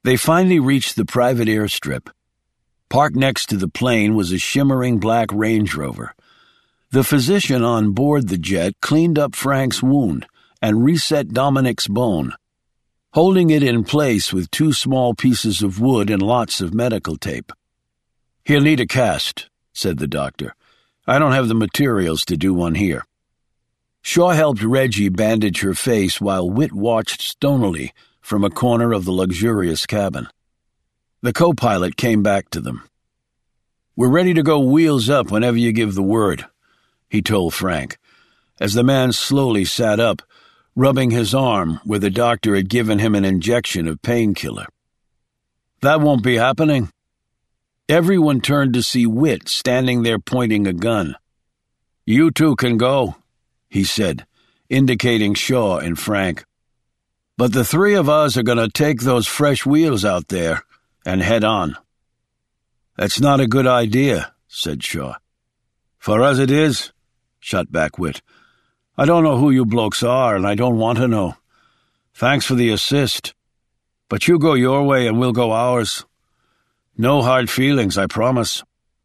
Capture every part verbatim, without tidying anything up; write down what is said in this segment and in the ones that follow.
They finally reached the private airstrip. Parked next to the plane was a shimmering black Range Rover. The physician on board the jet cleaned up Frank's wound and reset Dominic's bone, holding it in place with two small pieces of wood and lots of medical tape. "He'll need a cast," said the doctor. "I don't have the materials to do one here." Shaw helped Reggie bandage her face while Whit watched stonily from a corner of the luxurious cabin. The co-pilot came back to them. "We're ready to go wheels up whenever you give the word," he told Frank, as the man slowly sat up, rubbing his arm where the doctor had given him an injection of painkiller. "That won't be happening." Everyone turned to see Whit standing there pointing a gun. "You two can go," he said, indicating Shaw and Frank. "But the three of us are going to take those fresh wheels out there and head on." "That's not a good idea," said Shaw. "For us it is," shot back Whit. "I don't know who you blokes are, and I don't want to know. Thanks for the assist. But you go your way and we'll go ours. No hard feelings, I promise."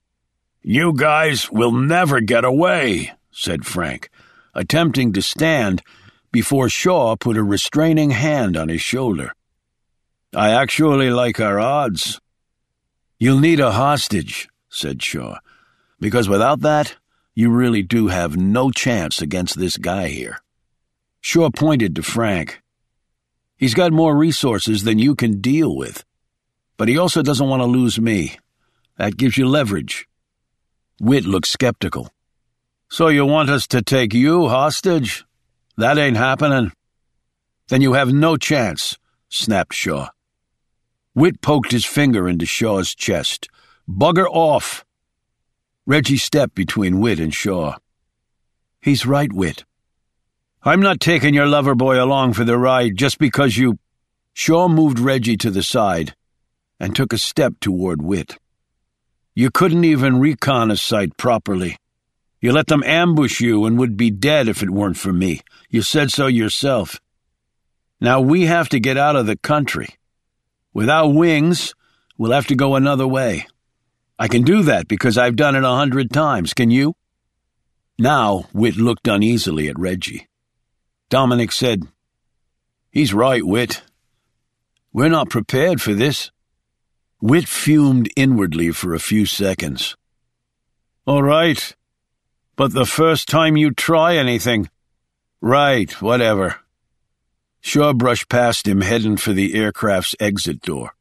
"You guys will never get away," said Frank, attempting to stand before Shaw put a restraining hand on his shoulder. "I actually like our odds." "You'll need a hostage," said Shaw, "because without that, you really do have no chance against this guy here." Shaw pointed to Frank. "He's got more resources than you can deal with, but he also doesn't want to lose me. That gives you leverage." Whit looked skeptical. "So you want us to take you hostage? That ain't happening." "Then you have no chance," snapped Shaw. Whit poked his finger into Shaw's chest. "Bugger off." Reggie stepped between Whit and Shaw. "He's right, Whit. I'm not taking your lover boy along for the ride just because you—" Shaw moved Reggie to the side and took a step toward Whit. "You couldn't even recon a site properly. You let them ambush you and would be dead if it weren't for me. You said so yourself. Now we have to get out of the country. Without wings, we'll have to go another way. I can do that because I've done it a hundred times. Can you?" Now Whit looked uneasily at Reggie. Dominic said, "He's right, Whit. We're not prepared for this." Whit fumed inwardly for a few seconds. "All right, but the first time you try anything—" "Right, whatever." Shaw brushed past him, heading for the aircraft's exit door.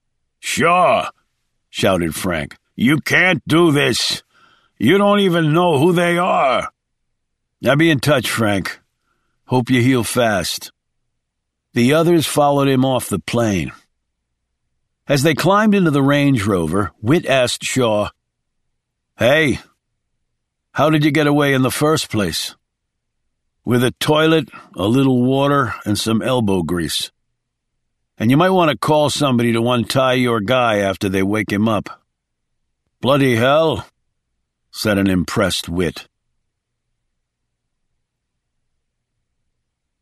"Shaw!" shouted Frank. "You can't do this. You don't even know who they are." "I'll be in touch, Frank. Hope you heal fast." The others followed him off the plane. As they climbed into the Range Rover, Whit asked Shaw, "Hey, how did you get away in the first place?" "With a toilet, a little water, and some elbow grease. And you might want to call somebody to untie your guy after they wake him up." "Bloody hell," said an impressed Whit.